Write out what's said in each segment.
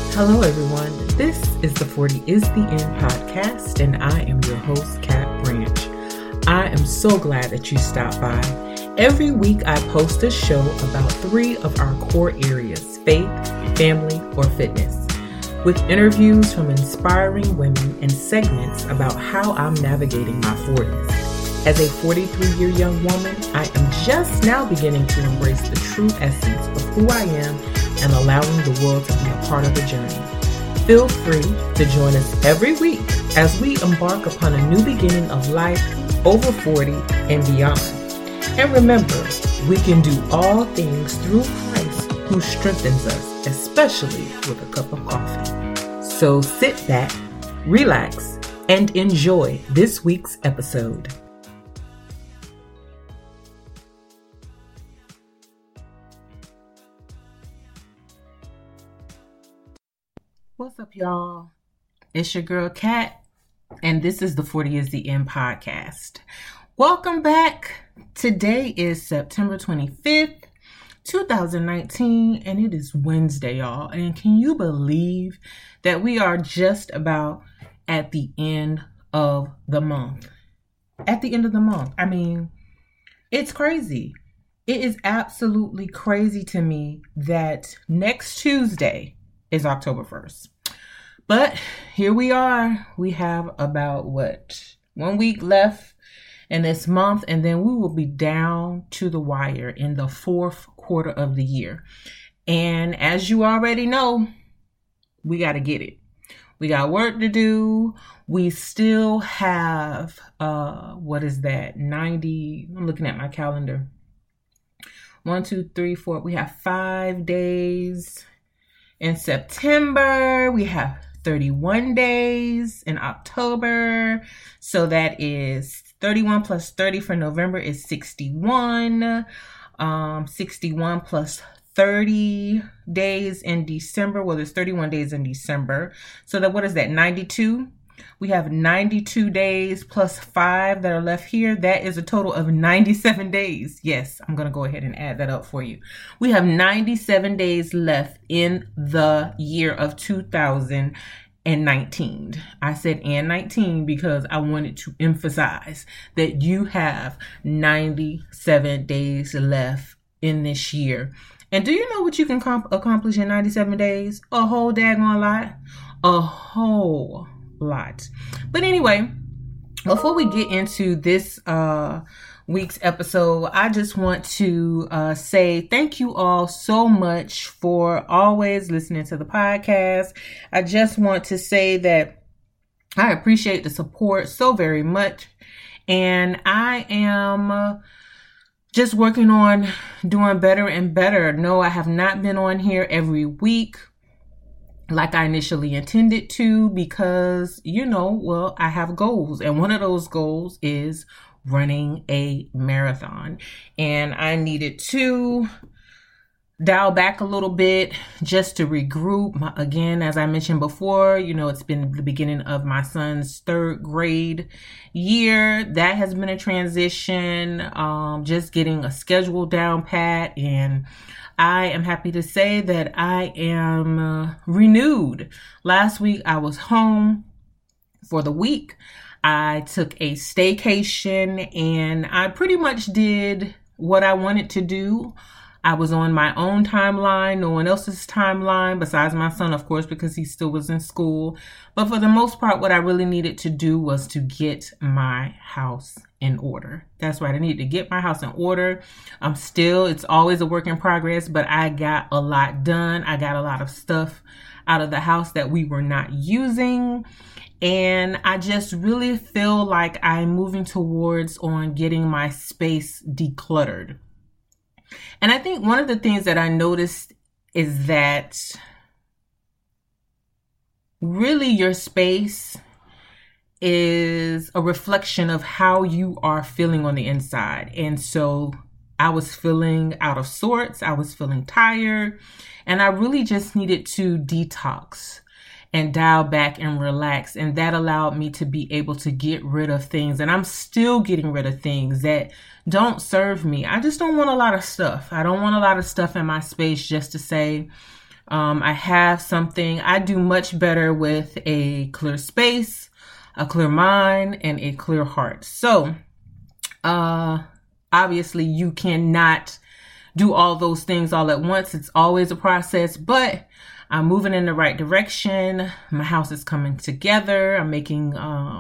Hello, everyone. This is the 40 is the End podcast, and I am your host, Kat Branch. I am so glad that you stopped by. Every week, I post a show about 3 of our core areas: faith, family, or fitness, with interviews from inspiring women and segments about how I'm navigating my 40s. As a 43-year young woman, I am just now beginning to embrace the true essence of who I am and allowing the world to be a part of the journey. Feel free to join us every week as we embark upon a new beginning of life over 40 and beyond. And remember, we can do all things through Christ who strengthens us, especially with a cup of coffee. So sit back, relax, and enjoy this week's episode. What's up, y'all? It's your girl, Kat, and this is the 40 is the End podcast. Welcome back. Today is September 25th, 2019, and it is Wednesday, y'all. And can you believe that we are just about at the end of the month? At the end of the month. I mean, it's crazy. It is absolutely crazy to me that next Tuesday is October 1st. But here we are. We have about 1 week left in this month, and then we will be down to the wire in the 4th quarter of the year. And as you already know, we got to get it. We got work to do. We still have 90. I'm looking at my calendar. 1, 2, 3, 4. We have 5 days in September. We have 31 days in October. So that is 31 plus 30 for November is 61. 61 plus 30 days in December. Well, there's 31 days in December. So that, what is that? 92. We have 92 days plus 5 that are left here. That is a total of 97 days. Yes, I'm going to go ahead and add that up for you. We have 97 days left in the year of 2019. I said and 19 because I wanted to emphasize that you have 97 days left in this year. And do you know what you can accomplish in 97 days? A whole daggone lot. A whole lot. But anyway, before we get into this week's episode, I just want to say thank you all so much for always listening to the podcast. I just want to say that I appreciate the support so very much, and I am just working on doing better and better. No, I have not been on here every week like I initially intended to because, I have goals. And one of those goals is running a marathon. And I needed to dial back a little bit just to regroup. Again, as I mentioned before, it's been the beginning of my son's 3rd grade year. That has been a transition, just getting a schedule down pat, and I am happy to say that I am renewed. Last week, I was home for the week. I took a staycation, and I pretty much did what I wanted to do. I was on my own timeline, no one else's timeline, besides my son, of course, because he still was in school. But for the most part, what I really needed to do was to get my house in order. That's right. I needed to get my house in order. It's always a work in progress, but I got a lot done. I got a lot of stuff out of the house that we were not using. And I just really feel like I'm moving towards on getting my space decluttered. And I think one of the things that I noticed is that really your space is a reflection of how you are feeling on the inside. And so I was feeling out of sorts. I was feeling tired, and I really just needed to detox and dial back and relax. And that allowed me to be able to get rid of things. And I'm still getting rid of things that don't serve me. I just don't want a lot of stuff. I don't want a lot of stuff in my space just to say, I have something. I do much better with a clear space, a clear mind, and a clear heart. So, obviously you cannot do all those things all at once. It's always a process, but I'm moving in the right direction. My house is coming together. I'm making,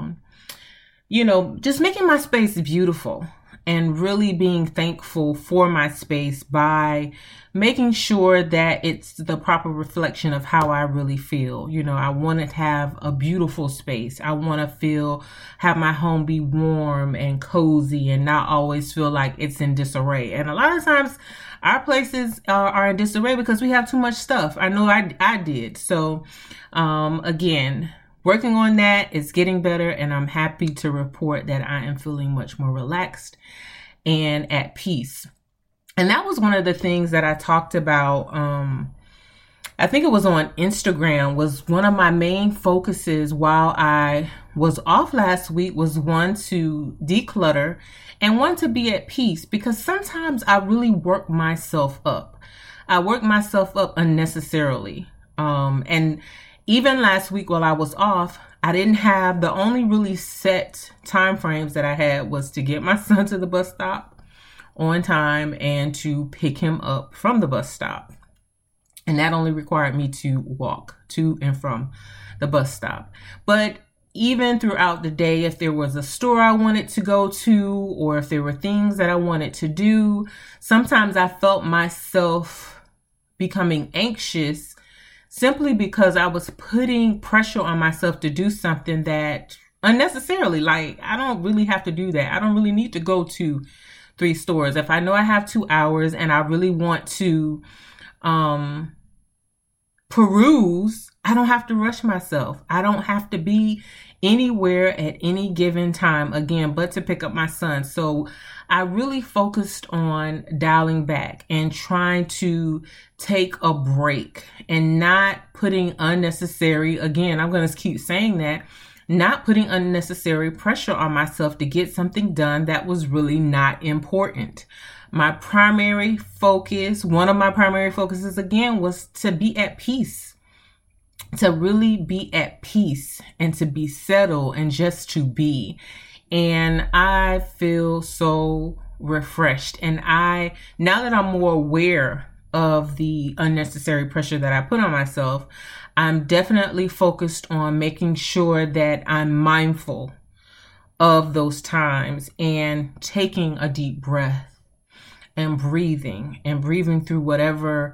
just making my space beautiful and really being thankful for my space by making sure that it's the proper reflection of how I really feel. I want to have a beautiful space. I want to have my home be warm and cozy and not always feel like it's in disarray. And a lot of times our places are in disarray because we have too much stuff. I know I did. So, again, working on that, it's getting better, and I'm happy to report that I am feeling much more relaxed and at peace. And that was one of the things that I talked about. I think it was on Instagram, was one of my main focuses while I was off last week was one to declutter and one to be at peace, because sometimes I really work myself up. I work myself up unnecessarily. And even last week while I was off, I didn't have, the only really set time frames that I had was to get my son to the bus stop on time and to pick him up from the bus stop. And that only required me to walk to and from the bus stop. But even throughout the day, if there was a store I wanted to go to, or if there were things that I wanted to do, sometimes I felt myself becoming anxious simply because I was putting pressure on myself to do something that unnecessarily, like, I don't really have to do that. I don't really need to go to 3 stores. If I know I have 2 hours and I really want to peruse, I don't have to rush myself. I don't have to be anywhere at any given time, again, but to pick up my son. So I really focused on dialing back and trying to take a break and not putting unnecessary, again, I'm going to keep saying that, not putting unnecessary pressure on myself to get something done that was really not important. My primary focus, one of my primary focuses again, was to be at peace. To really be at peace and to be settled and just to be. And I feel so refreshed. And now that I'm more aware of the unnecessary pressure that I put on myself, I'm definitely focused on making sure that I'm mindful of those times and taking a deep breath and breathing through whatever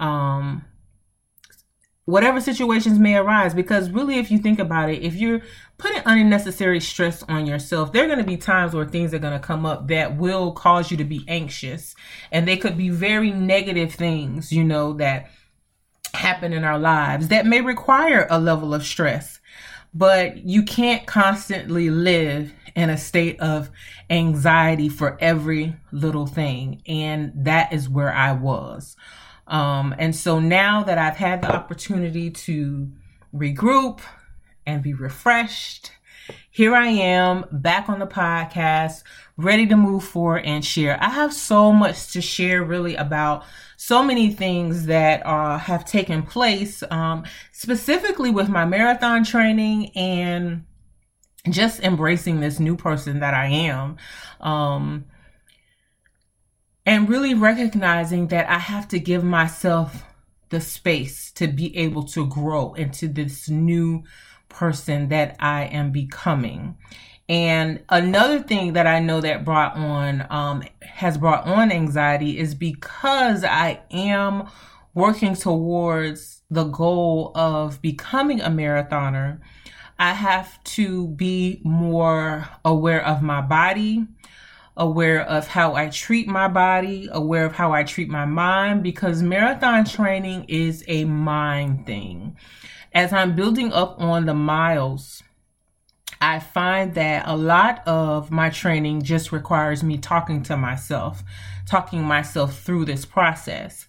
situations may arise. Because really, if you think about it, if you're putting unnecessary stress on yourself, there are going to be times where things are going to come up that will cause you to be anxious. And they could be very negative things, that happen in our lives that may require a level of stress. But you can't constantly live in a state of anxiety for every little thing. And that is where I was. And so now that I've had the opportunity to regroup and be refreshed, here I am back on the podcast, ready to move forward and share. I have so much to share really about so many things that have taken place, specifically with my marathon training and just embracing this new person that I am. And really recognizing that I have to give myself the space to be able to grow into this new person that I am becoming. And another thing that I know that has brought on anxiety is because I am working towards the goal of becoming a marathoner. I have to be more aware of my body, aware of how I treat my body, aware of how I treat my mind, because marathon training is a mind thing. As I'm building up on the miles, I find that a lot of my training just requires me talking myself through this process.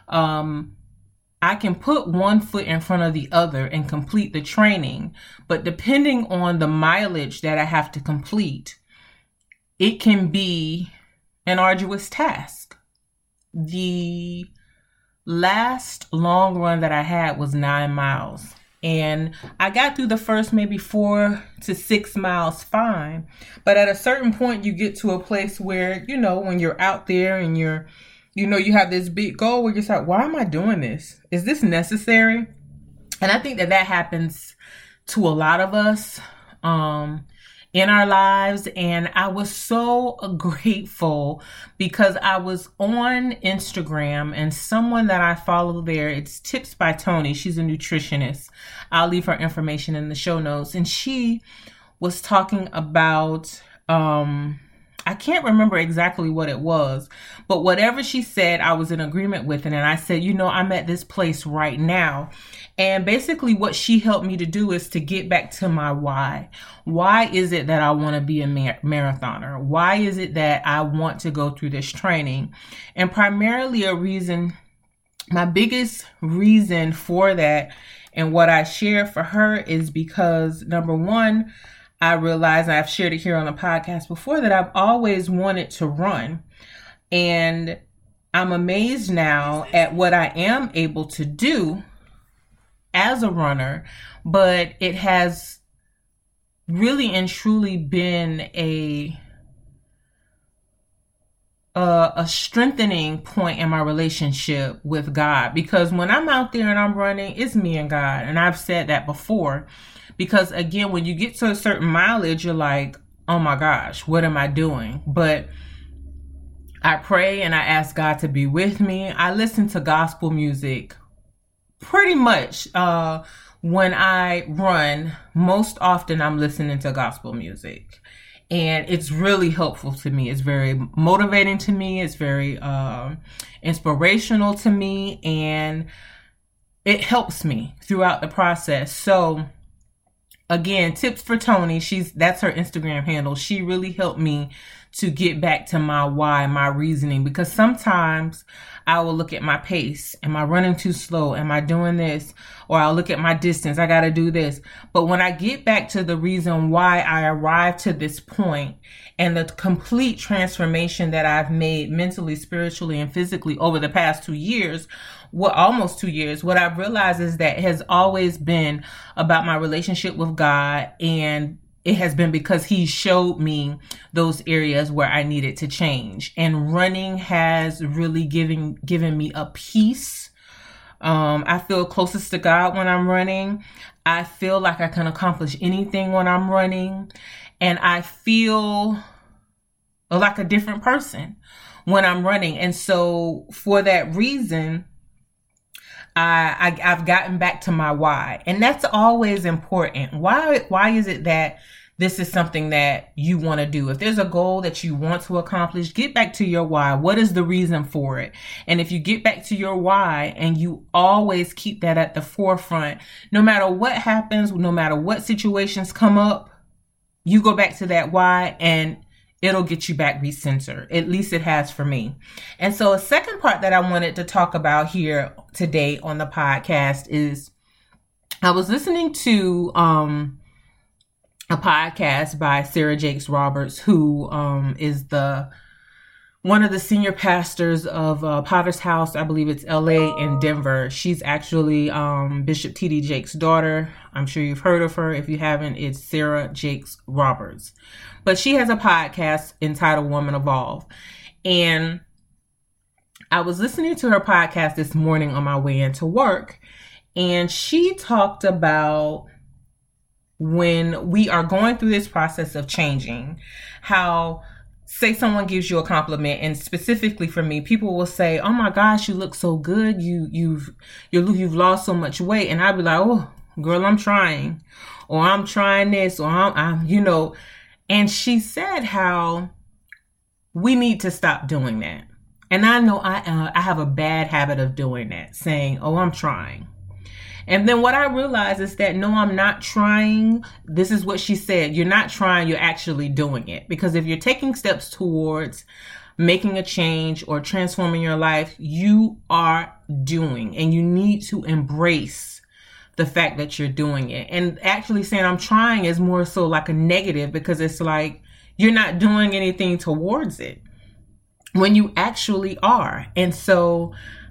I can put one foot in front of the other and complete the training, but depending on the mileage that I have to complete, it can be an arduous task. The last long run that I had was 9 miles. And I got through the first maybe 4 to 6 miles fine. But at a certain point, you get to a place where, when you're out there and you have this big goal where you're like, why am I doing this? Is this necessary? And I think that happens to a lot of us in our lives. And I was so grateful because I was on Instagram and someone that I follow there, it's Tips by Tony. She's a nutritionist. I'll leave her information in the show notes. And she was talking about, I can't remember exactly what it was, but whatever she said, I was in agreement with it. And I said, I'm at this place right now. And basically what she helped me to do is to get back to my why. Why is it that I want to be a marathoner? Why is it that I want to go through this training? And primarily my biggest reason for that and what I share for her is because, number one, I realized, and I've shared it here on the podcast before, that I've always wanted to run. And I'm amazed now at what I am able to do as a runner, but it has really and truly been a strengthening point in my relationship with God, because when I'm out there and I'm running, it's me and God. And I've said that before, because again, when you get to a certain mileage, you're like, oh my gosh, what am I doing? But I pray and I ask God to be with me. I listen to gospel music pretty much when I run. Most often I'm listening to gospel music, and it's really helpful to me. It's very motivating to me. It's very inspirational to me, and it helps me throughout the process. So again, Tips for Tony, that's her Instagram handle. She really helped me to get back to my why, my reasoning, because sometimes I will look at my pace. Am I running too slow? Am I doing this? Or I'll look at my distance. I got to do this. But when I get back to the reason why I arrived to this point and the complete transformation that I've made mentally, spiritually, and physically over the past 2 years, almost 2 years, what I've realized is that it has always been about my relationship with God, and it has been because He showed me those areas where I needed to change. And running has really given me a peace. I feel closest to God when I'm running. I feel like I can accomplish anything when I'm running. And I feel like a different person when I'm running. And so for that reason, I've gotten back to my why. And that's always important. Why is it that this is something that you want to do? If there's a goal that you want to accomplish, get back to your why. What is the reason for it? And if you get back to your why and you always keep that at the forefront, no matter what happens, no matter what situations come up, you go back to that why and it'll get you back recentered. At least it has for me. And so a second part that I wanted to talk about here today on the podcast is I was listening to a podcast by Sarah Jakes Roberts, who is one of the senior pastors of Potter's House. I believe it's LA and Denver. She's actually Bishop T.D. Jakes' daughter. I'm sure you've heard of her. If you haven't, it's Sarah Jakes Roberts. But she has a podcast entitled Woman Evolve. And I was listening to her podcast this morning on my way into work, and she talked about when we are going through this process of changing, how, say someone gives you a compliment, and specifically for me, people will say, "Oh my gosh, you look so good. You've lost so much weight." And I'd be like, "Oh, girl, I'm trying," or "I'm trying this," or I'm and she said how we need to stop doing that. And I know I have a bad habit of doing that, saying, "Oh, I'm trying." And then what I realized is that, no, I'm not trying. This is what she said. You're not trying, you're actually doing it. Because if you're taking steps towards making a change or transforming your life, you are doing, and you need to embrace the fact that you're doing it. And actually saying I'm trying is more so like a negative, because it's like you're not doing anything towards it when you actually are. And so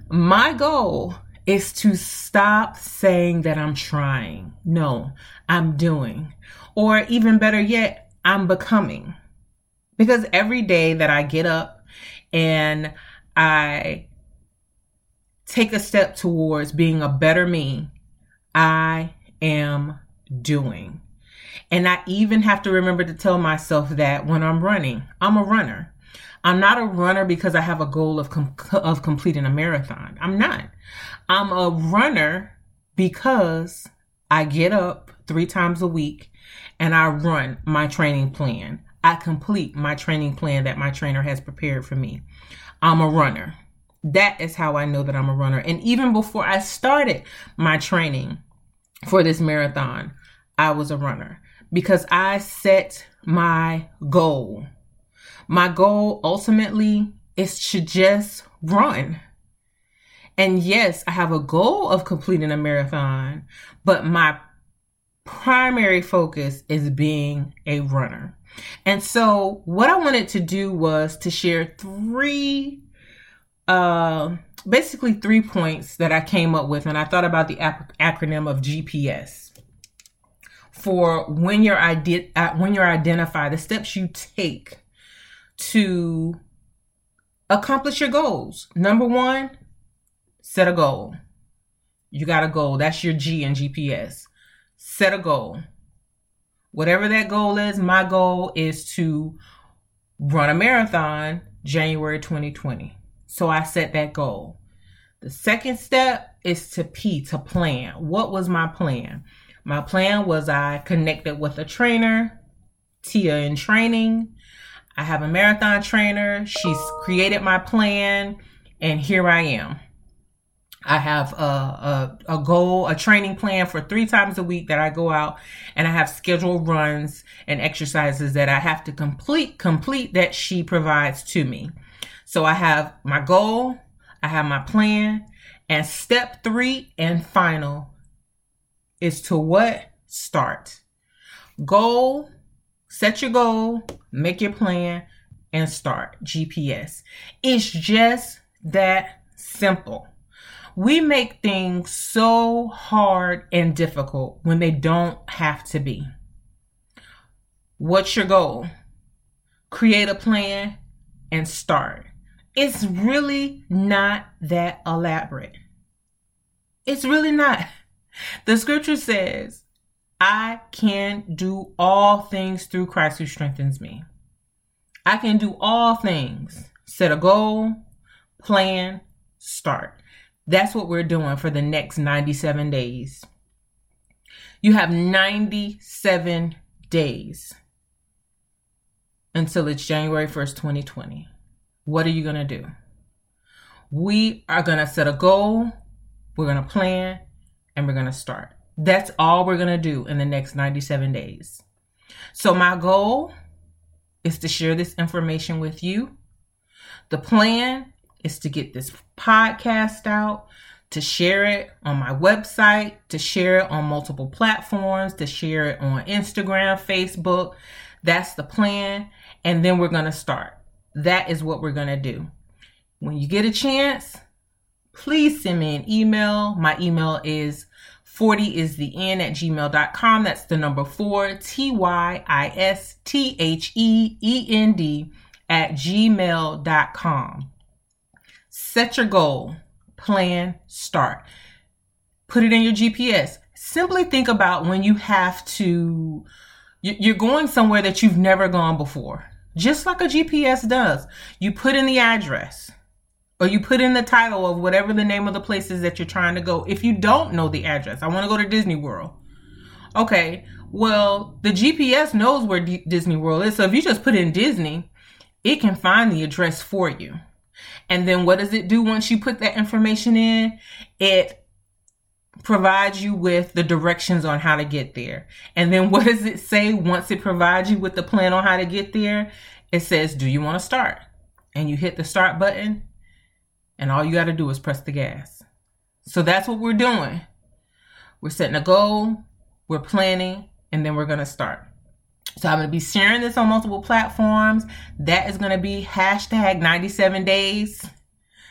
My goal is to stop saying that I'm trying. No, I'm doing. Or even better yet, I'm becoming. Because every day that I get up and I take a step towards being a better me, I am doing. And I even have to remember to tell myself that when I'm running, I'm a runner. I'm not a runner because I have a goal of completing a marathon. I'm not. I'm a runner because I get up 3 times a week and I run my training plan. I complete my training plan that my trainer has prepared for me. I'm a runner. That is how I know that I'm a runner. And even before I started my training for this marathon, I was a runner because I set my goal. My goal ultimately is to just run. And yes, I have a goal of completing a marathon, but my primary focus is being a runner. And so what I wanted to do was to share basically 3 points that I came up with. And I thought about the acronym of GPS for when you identify the steps you take to accomplish your goals. Number 1, set a goal. You got a goal. That's your G in GPS. Set a goal. Whatever that goal is, my goal is to run a marathon January 2020. So I set that goal. The second step is to plan. What was my plan? My plan was I connected with a trainer, Tia in Training. I have a marathon trainer. She's created my plan, and here I am. I have a goal, a training plan for 3 times a week that I go out, and I have scheduled runs and exercises that I have to complete that she provides to me. So I have my goal, I have my plan, and step 3 and final is to what? Start. Goal, set your goal, make your plan, and start. GPS. It's just that simple. We make things so hard and difficult when they don't have to be. What's your goal? Create a plan and start. It's really not that elaborate. It's really not. The scripture says, I can do all things through Christ who strengthens me. I can do all things. Set a goal, plan, start. That's what we're doing for the next 97 days. You have 97 days until it's January 1st, 2020. What are you going to do? We are going to set a goal, we're going to plan, and we're going to start. That's all we're going to do in the next 97 days. So my goal is to share this information with you. The plan is to get this podcast out, to share it on my website, to share it on multiple platforms, to share it on Instagram, Facebook. That's the plan. And then we're going to start. That is what we're going to do. When you get a chance, please send me an email. My email is 40istheend@gmail.com. That's the number 4, TYISTHEEND @gmail.com. Set your goal, plan, start. Put it in your GPS. Simply think about when you have to, you're going somewhere that you've never gone before. Just like a GPS does. You put in the address or you put in the title of whatever the name of the place is that you're trying to go. If you don't know the address, I want to go to Disney World. Okay, well, the GPS knows where Disney World is. So if you just put in Disney, it can find the address for you. And then what does it do once you put that information in? It provides you with the directions on how to get there. And then what does it say once it provides you with the plan on how to get there? It says, do you want to start? And you hit the start button, and all you got to do is press the gas. So that's what we're doing. We're setting a goal, we're planning, and then we're going to start. So I'm going to be sharing this on multiple platforms. That is going to be #97days.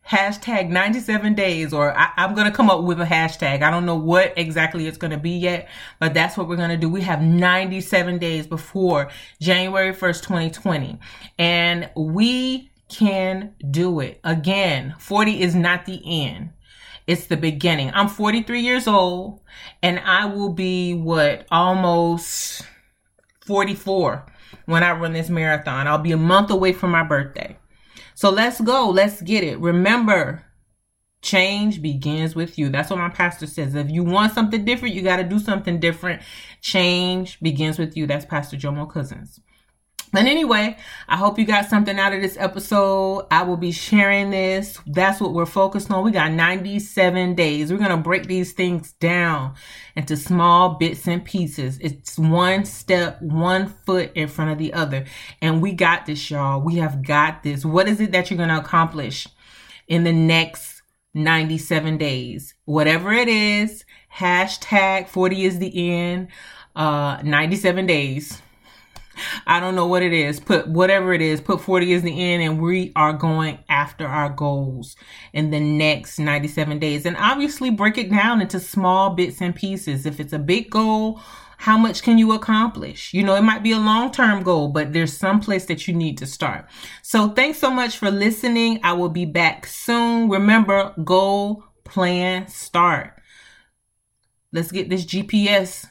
hashtag 97 days, or I'm going to come up with a hashtag. I don't know what exactly it's going to be yet, but that's what we're going to do. We have 97 days before January 1st, 2020, and we can do it. Again, 40 is not the end. It's the beginning. I'm 43 years old, and I will be, almost 44 when I run this marathon. I'll be a month away from my birthday. So let's go. Let's get it. Remember, change begins with you. That's what my pastor says. If you want something different, you got to do something different. Change begins with you. That's Pastor Jomo Cousins. But anyway, I hope you got something out of this episode. I will be sharing this. That's what we're focused on. We got 97 days. We're going to break these things down into small bits and pieces. It's one step, one foot in front of the other. And we got this, y'all. We have got this. What is it that you're going to accomplish in the next 97 days? Whatever it is, hashtag 40 is the end, 97 days. I don't know what it is. Put whatever it is, put 40 as the end, and we are going after our goals in the next 97 days. And obviously break it down into small bits and pieces. If it's a big goal, how much can you accomplish? You know, it might be a long-term goal, but there's some place that you need to start. So thanks so much for listening. I will be back soon. Remember, goal, plan, start. Let's get this GPS.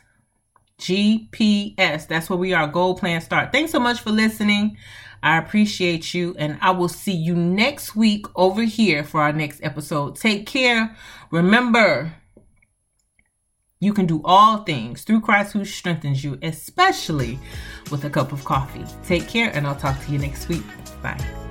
That's where we are. Goal, plan, start. Thanks so much for listening. I appreciate you, and I will see you next week over here for our next episode. Take care. Remember, you can do all things through Christ who strengthens you, especially with a cup of coffee. Take care, and I'll talk to you next week. Bye.